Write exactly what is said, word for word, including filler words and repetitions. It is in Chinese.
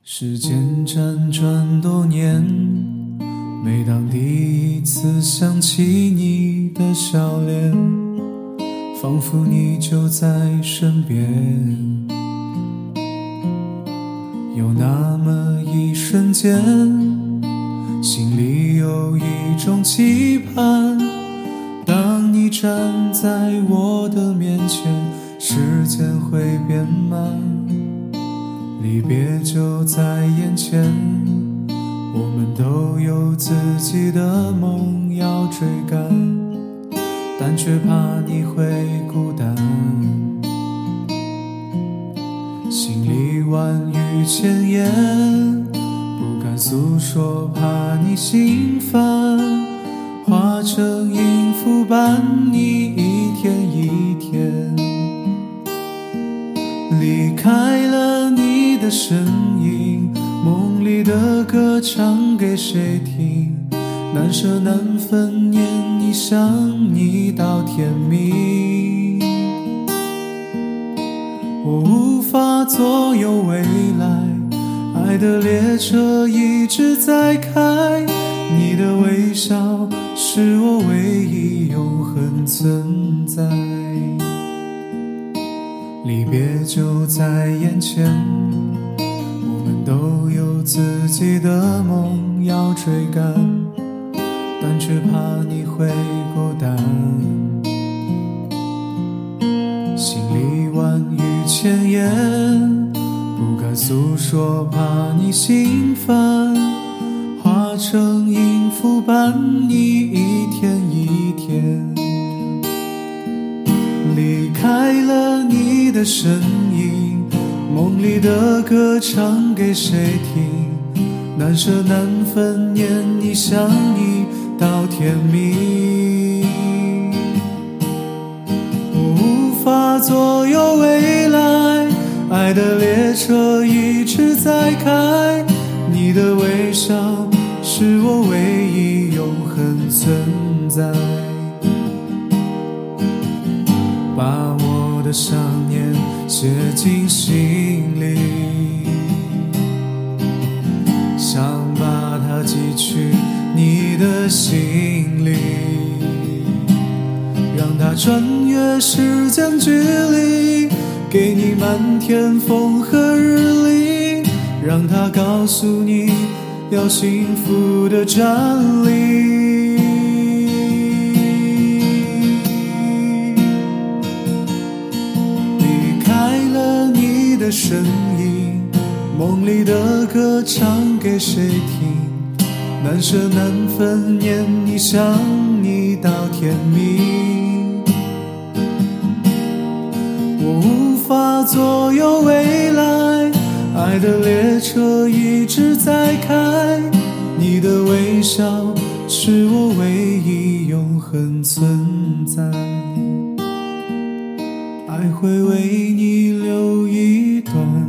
时间辗转多年，每当第一次想起你的笑脸，仿佛你就在身边。有那么一瞬间，心里有一种期盼，当你站在我的面前，时间会变慢，离别就在眼前，我们都有自己的梦要追赶，但却怕你会孤单，心里万语千言，不敢诉说，怕你心烦，化成音符伴你一天一天。离开了你的身影，梦里的歌唱给谁听？难舍难分，念你想你到天明。我无法左右未来，爱的列车一直在开，你的微笑是我唯一永恒存在。离别就在眼前，我们都有自己的梦要追赶，但却怕你会孤单，心里万语千言，不敢诉说，怕你心烦，化成音符伴你一天一天。离开了你的身影，梦里的歌唱给谁听？难舍难分，念你想你到天明。我无法左右未来，爱的列车一直在开，你的微笑是我唯一永恒存在。把我的想念写进心里，想把它寄去你的心里，让它穿越时间距离，给你漫天风和日丽，让它告诉你要幸福的站立。的身影，梦里的歌唱给谁听？难舍难分，念你想你到天明。我无法左右未来，爱的列车一直在开，你的微笑是我唯一永恒存在，爱会为你留一段